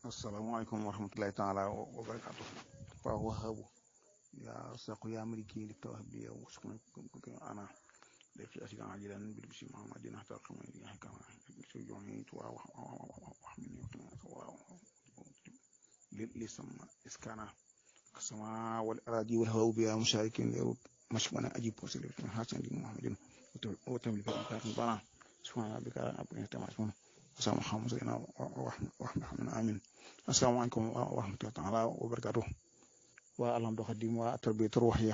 Assalamualaikum warahmatullahi taala wabarakatuh. Fa wahabu ya saqu ya maliki li tawhid ya wasqna ana da fi asigan ajilan bil bisi muhammadin hatta qama ya kama so joni to wa min wa li sama iskana kasama wal aradi wal hawa bi musharikin mashmana ajib posil hasan di muhammadin wa tamli fi bana subhana rabbika rabbil izzati amma yasifun sama Muhammad wa amin. Assalamualaikum warahmatullahi taala wabarakatuh. Wa alhamdu khadim wa tarbiyatur ruhiyah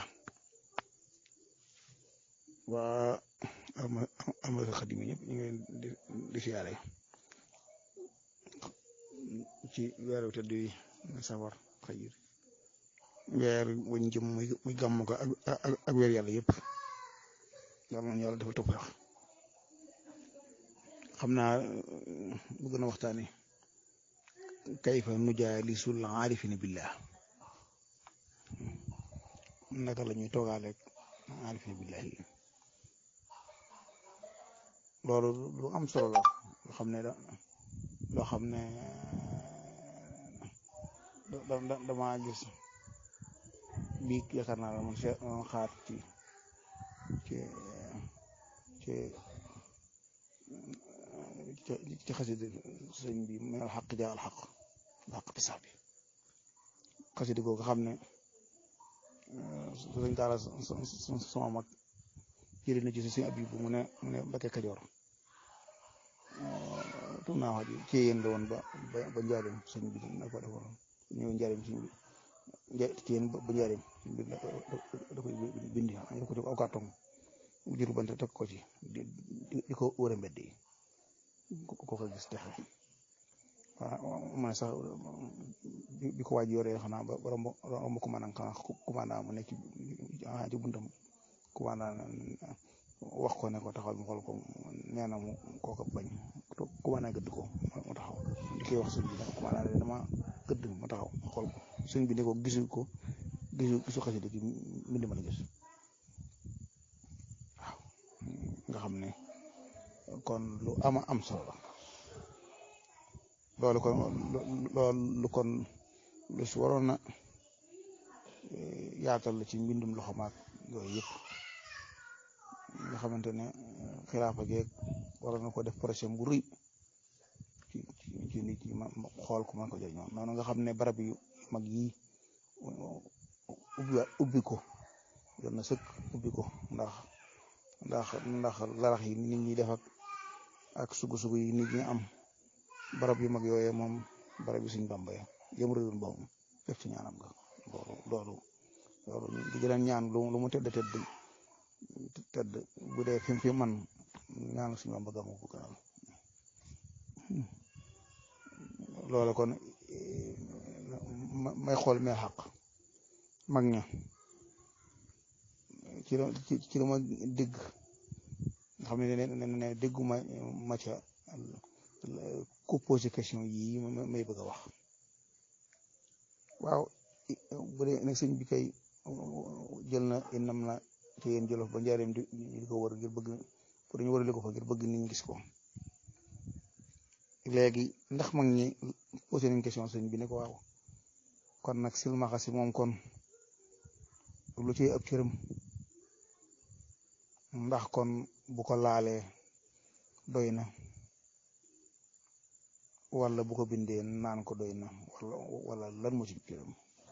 wa amal khadim ñep ñi ngi di siyaare ci weeru tedd yi safar xayir weer wuñ jëm muy gàmm ko ak weer yàlla yëpp yàlla dafa topp xam naa bëgg na waxtaane kayfa nujaalisul aarifina billah naka la ñuy toogaaleeg aarifina billahi loolu lu am solo la loo xam ne dama gis bii yaakaar naa la man xaar ci xasida sëñ bi minal xaq jaa al xaq te sax bi xasida googu xam ne sëñ daara sama mag jëlee na ci sëñ Abib bu mu ne Mbakke Kajoor tum naa wax ji ci yéen la woon ba njaareem sëñ bi na ko defoon ñëw njaareem sëñ bi ci yéen ba njaareem sëñ bi da koy bindi da ko ci aw carton bu juru bante teg ko ci di ko wër mbedd yi ko gis texe waaw man sax bi ko waaj yoree xanaa ba romb commandant xanaa commandant mu nekk ci buntam commandant wax ko ne ko taxawal mu xool ko nee na mu kooka bañ commandant gëdd ko mu taxaw di koy wax sëñ bi nag commandant ne dama gëdd mu taxaw mu xool ko sëñ bi ne ko gisu xasida gi mbind ma la gis waaw nga xam ne kon lu am solo la loolu kon lu si waroon na yaatal la ci mbindum loxo maag yooyu yëpp nga xamante ne xilaafa geeg waroon na ko def projet bu rëy ci nit yi ma xool ko man ko jëriñoo noonu nga xam ne barab yu mag yi ubbi ko yoon na sëkk ubbi ko ndax larax yi nit ñi def ak sugu yi nit ñi am barab yu mag yooyee moom barab yi suñ Bàmba yëm réewul boobu def ci ñaanam nga loolu di gën a ñaan lu mu tedd bu dee fi man ñaan suñ Bàmba gàmmu ko gënal loolu kon may xool mee xaq mag ña ci lu ma dégg nga xam ne dégguma ma ca ku posé question yii may bëgg a wax waaw bu dee nag sëñ bi kay jël na inam na ci yéen jolof ba njaareem di ko wër ngir bëgg pour ñu wërale ko fa ngir bëgg nit ñi gis ko léegi ndax mag ñi posé nañ question sëñ bi ne ko waaw kon nag silmaxa si moom kon lu ci ab cëram ndax kon bu ko laalee doy na wala bu ko bindee naan ko doy na wala lan moo ci cëram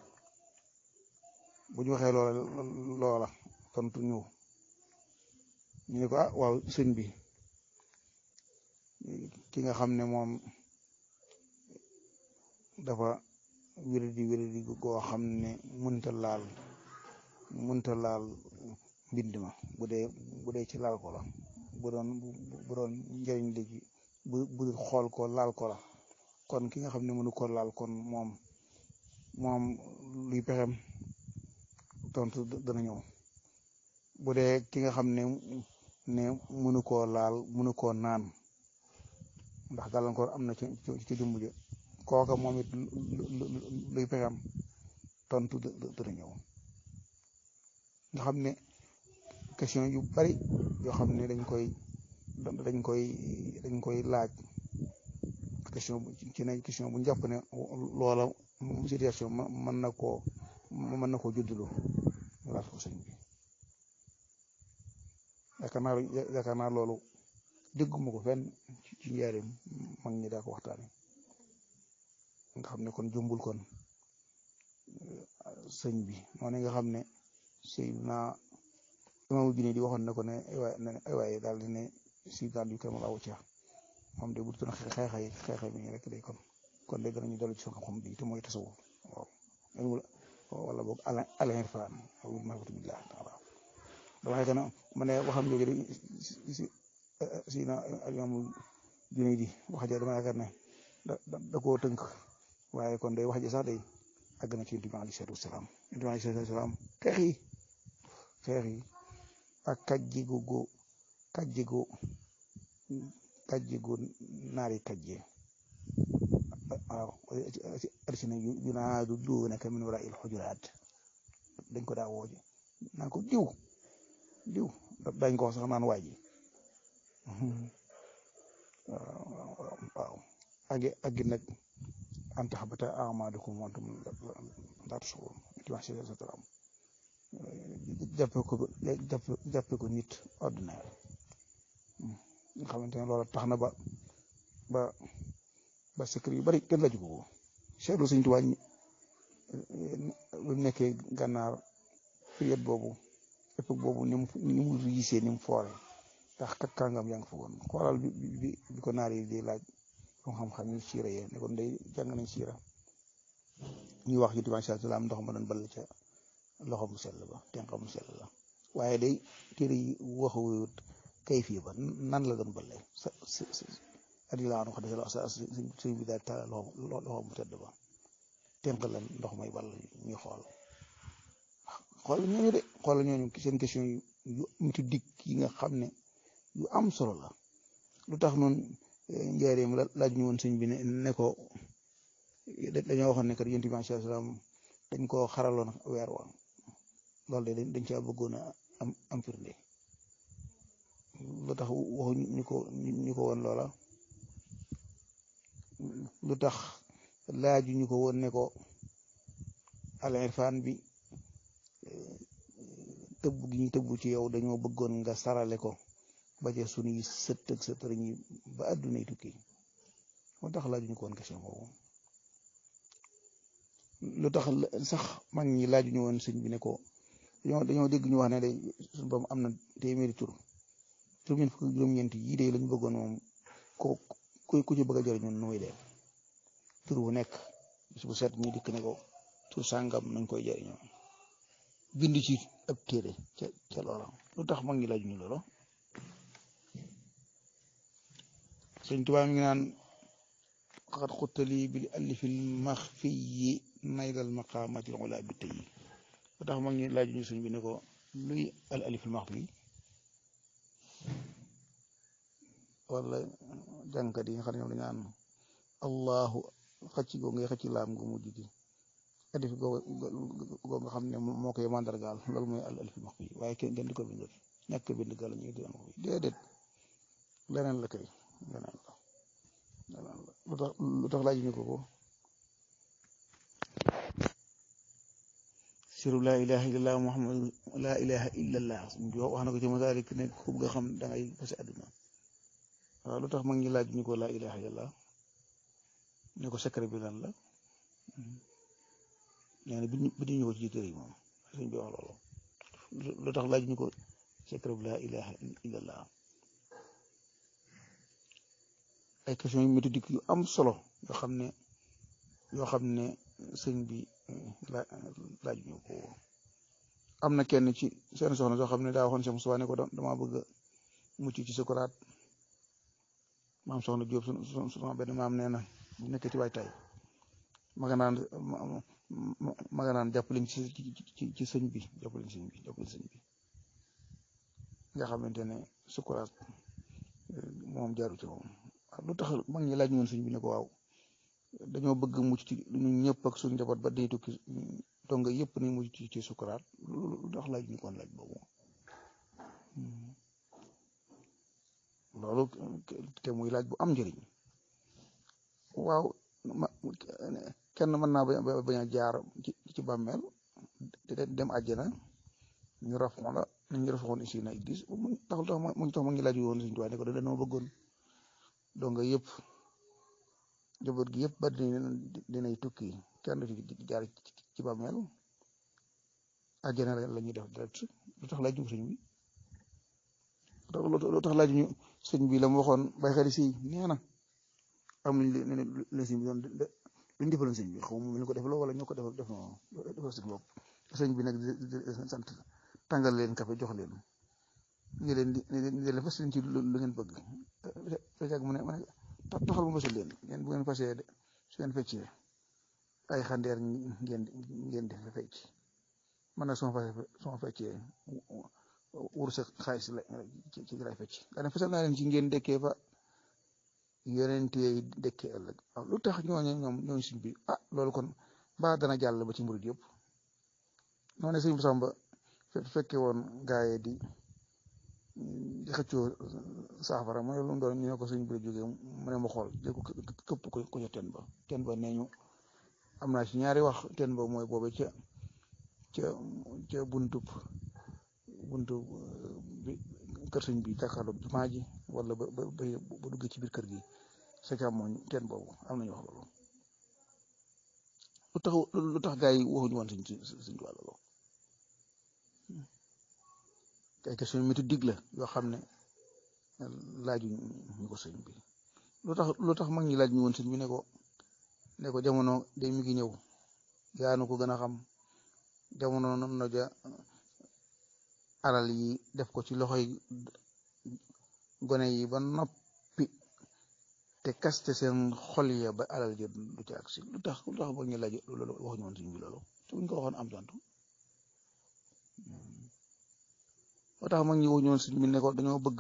bu ñu waxee loola tontu ñu ne ko waaw sëñ bi ki nga xam ne moom dafa wéradi goo xam ne mënta laal mbind ma bu dee ci laal ko la bu doon njëriñ léegi bu xool ko laal ko la kon ki nga xam ne mënu ko laal kon moom luy pexem tontu dana ñëw bu dee ki nga xam ne mënu koo laal mënu koo naan ndax gàllankoor am na ci jumbu ja kooka moom it luy pexem tontu dana ñëw nga xam ne question yu bari yoo xam ne dañ koy laaj question ci ne question bu ñu jàpp ne loola situation mën na koo juddulu laaj ko sëñ bi yaakaar naa loolu dégguma ko fenn ci njaareem mag ñi daa ko waxtaane nga xam ne kon jumbul kon sëñ bi noonu nga xam ne sëy naa imaamu Junayd di waxoon na ko ne ay waaye daal di ne si daal yu kër ma laa wucca moom de bu doon xeexay mi rek day kon de danañu dellu ci seen xam-xam bi te mooy tasawuf waaw wala boog al-irfaan aw ma'rifatu billah taala dama xëy na ma ne waxam jooju de si na imaamu Junayd di wax ja dama yaakaar ne da koo tënk waaye kon day wax ji sax day àgg na ci Yonent bi alayhi salaatu wasalaam Yonent bi alayhi salaatu wasalaam xeex yi ak kajjigu naari kajje waaw arsina yunaadu duunaka min waraa'il hujuraat dañ ko daa wooje naan ko diw dañ ko wax sax naan waay ji waaw agi nag an tahbata a'maalukum wa antum laa tash'uruun jàppe ko nit ordinaire nga xamante ne loolu tax na ba secret yu bari kenn la jugu ko seetlu Sëñ Tuubaa bu nekkee gànnaar période boobu époque boobu ni mu riisee ni mu foore tax kàngam yaa ngi fa woon xoolal bi ko naar yi di laaj xam-xam yi siira yee ne kon day jàng nañ siira ñuy wax Yonent bi sallallahu alayhi wa sallam ndox ma doon ball ca loxo mu sell ba tenqa mu sell la waaye day téere yi waxuwut kay fii ba nan la doon balle adila anu xadis la sëñ bi daal taala loxo mu tedd ba tenq la ndox may ball ñuy xool ñooñu seen question yu méthodique yi nga xam ne yu am solo la lu tax noonu njaareem laaj ñu woon sëñ bi ne ko dañoo waxoon ne kat Yonent bi sallallahu alayhi wa sallam dañ koo xaraloon weer wa loolu de dañ caa bëggoon a am firnde lu tax waxu ñu ko woon loola lu tax laaju ñu ko woon ne ko al-irfaan bi tëbb gi ñu tëbb ci yow dañoo bëggoon nga sarale ko ba ca sunuy sët ak sëtër ñi ba àdduna yi tukki moo tax laaju ñu ko woon question boobu lu tax sax mag ñi laaju ñu woon sëñ bi ne ko dañoo dégg ñu wax ne day suñu borom am na téeméeri tur juróom-ñeent fukk juróom-ñeent yii de lañu bëggoon moom ku ci bëgg a jëriñu nu muy def tur bu nekk bis bu set ñu dikk ne ko tur sàngam nañ koy jëriñoo bind ci ab téere ca loola lu tax mag ñi laaju ñu loola Sëñ Tuubaa mi ngi naan xat xuttali bil alifil maxfiyi naydal maqaamatil ulaa bi tey lu tax mag ñi laaju ñu sëñ bi ne ko luy al alifil maxfi wala jàngkat yi nga xam ne ñoom dañu naan allahu xëcc goo ngay xëcc laam gu mujj gi alif goo nga xam ne moo koy mandargaal loolu mooy al alifil maxfi waaye kenn di ko bindal ñàkk bind ga la ñuy doon ko déedéet leneen la kay leneen la lu tax laaju ñu ko siru laa ilaha illallah muhammad laa ilaha illallah wax na ko ci masaalik ne ku bëgg a xam da ngay fase àdduna waaw lu tax mag ñi laaj ñu ko laa ilaha illallah ne ko secret bi lan la nee na bi ñu ko ci téere yi moom sëñ bi wax loolu lu tax laaj ñu ko secret bi laa ilaha illallah ay question yu méthodique yu am solo yoo xam ne sëñ bi laaj ñu ko am na kenn ci seen soxna soo xam ne daa waxoon Cheikh Moustapha ne ko dama bëgg a mucc ci sukuraat maam soxna Jóob sunu benn maam nee na bu nekkee ci waajtaay ma nga naan jàppaleñ ci sëñ bi jàppaleñ sëñ bi nga xamante ne sukuraat moom jaaru ci moom lu tax mag ñi laaj ñu woon sëñ bi ne ko waaw dañoo bëgg mucc ci ñun ñëpp ak suñu njaboot ba day tukki donga yëpp ni mucc ci sukuraat lu tax laaj ñu koon laaj boobu loolu te muy laaj bu am njëriñ waaw kenn mën naa bañ a jaar ci bàmmeel dem àjjana ñu rafoon la ñu rafoon si na gis taxul tax ma ngi laaj woon Sëñ Tuubaa ne ko dañoo bëggoon donc yëpp njaboot gi yëpp ba dinay tukki kenn du ci jaar ci bàmmeel àjjana la ñuy def direct lu tax laaj ñu sëñ bi lu tax laaj ñu sëñ bi la mu waxoon bay xel si nee na am nañ leen sëñ bi doon luñ defaloon sëñ bi xaw ma ñu ko defaloo wala ñoo ko defal seen bopp sëñ bi nag sant tàngal leen kafe jox leen ñu leen fas ci lu ngeen bëgg fekk mu ne taxal mu fasal leen ngeen bu ngeen fasee su ngeen feccee ay xandeer ngeen di fecc man nag suma feccee wurus ak xaalis la ci lay fecc daa ne fasal naa leen ci ngeen dëkkee fa yonent yi dëkkee ëllëg waaw lu tax ñooñu suñ bi loolu kon mbaa dana jàll ba ci murid yëpp noonu sëñ bu Samba fekke woon gaaye di xëccoo saafara mooy lu mu doon ñu ne ko sëñ bi jógee mu ne ma xool jël ko këpp ko ca teen ba nee ñu am naa ci ñaari wax teen ba mooy boobe ca buntu bi kër sëñ bi jàkkaarloo jumaa ji wala ba duggee ci biir kër gi sa càmmoñ teen boobu am nañu wax loolu lu tax gaa yi waxuñu woon sëñ ci wàll loolu ay question méthodique la yoo xam ne laajuñ ñu ko sëñ bi lu tax mag ñi laaj ñu woon sëñ bi ne ko jamono day mi ngi ñëw yaanu ko gën a xam jamono no ja alal yi def ko ci loxoy gone yi ba noppi te kaste seen xol ya ba alal ji du ci agsi lu tax mag ñi laaj loolu waxuñu woon sëñ bi loolu te buñ ko waxoon am tontu moo tax mag ñi waxuñu woon sëñ bi ne ko dañoo bëgg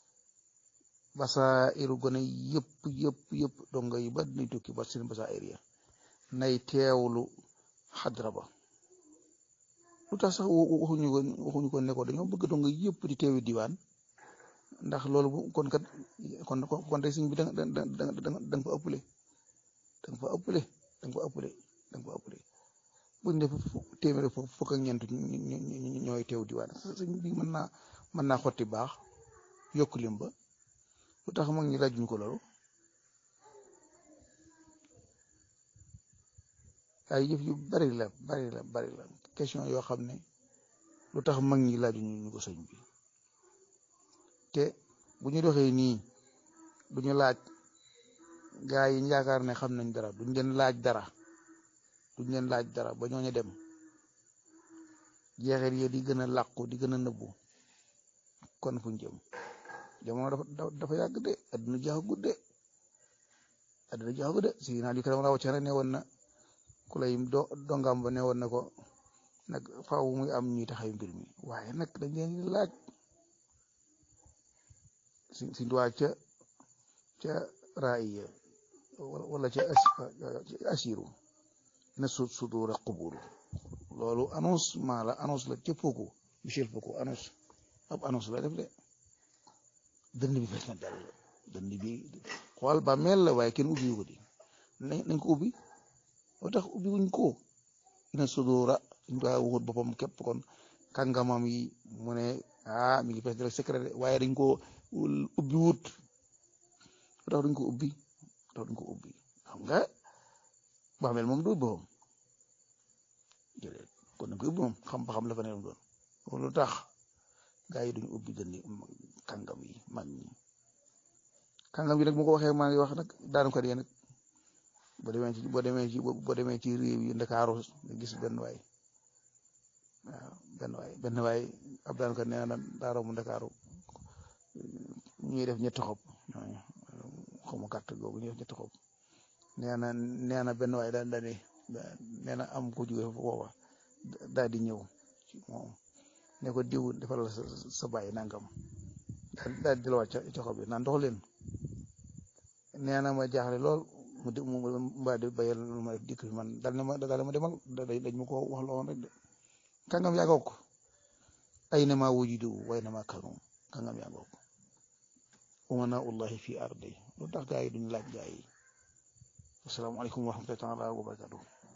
basairu gone yëpp donga yi ba dinañ tukki ba seen basair ya nay teewlu xadra ba lu tax sax waxuñu ko ne ko dañoo bëgg donga yëpp di teewi diwaan ndax loolu kon tey sëñ bi da nga fa ëppale buñ def téeméeri fukk ak ñeent ñooy teew diwaan sëñ bi mën naa xotti baax yokk lim ba lu tax mag ñi laajuñ ko loolu ay yëf yu bari la question yoo xam ne lu tax mag ñi laajuñu ko sëñ bi te bu ñu doxee nii duñu laaj gaa yi yaakaar ne xam nañ dara duñ leen laaj dara ba ñooñu dem jeexeet yi di gën a làqu di gën a nëbbu kon fuñ jëm jamono dafa yàgg de adduna jeexagut de si naa di karam rawatina ne woon na ku lay dongam ba ne woon na ko nag faaw muy am ñuy taxaw mbir mi waaye nag dañ leen di laaj si duwaa ca raaya wala ca asiru na sudura quburu loolu annonce la ca Foucault Michel Foucault annonce la def de dënd bi fees na dal dënd bi xool ba mel la waaye kenn ubbi ko di nañ ko ubbi moo tax ubbi wuñ ko ina sudura suñ ko waxut boppam képp kon kàngamam yi mu ne mi ngi fees dal secret waaye dañ ko ubbi wut moo tax duñ ko ubbi xam nga bàmmeel moom du boppam jëlee kon nañ ko ubbi moom xam ba xam la fa ne doon lu tax gaa yi duñu ubbi dënni kàngam yi mag ñi kàngam yi nag mu ko waxee maa ngi wax nag daanu ko dee nag boo demee ci réew yi Ndakaaru nga gis benn waay ab daan ko nee na daaro mu Ndakaaru ñuy def ñetti xob xamu gàtt googu ñuy def ñetti xob nee na benn waay nee na am ko jóge foofa daal di ñëw ci moom ne ko diw defal sa bàyyi nangam daal di la wàcc ca xob bi naan dox leen nee na ma jaaxle lool mu mbaa di bayal lu ma def dikk fi man daal ma demal dañ ma ko wax loon rek de kàngam yaa ngoog ay na maa wujudu way na maa kanu kàngam yaa ngoog umana ullahi fi ardi lu tax gaa yi duñ laaj gaa yi asalaamaaleykum wa rahmatullahi taala wa barakatuh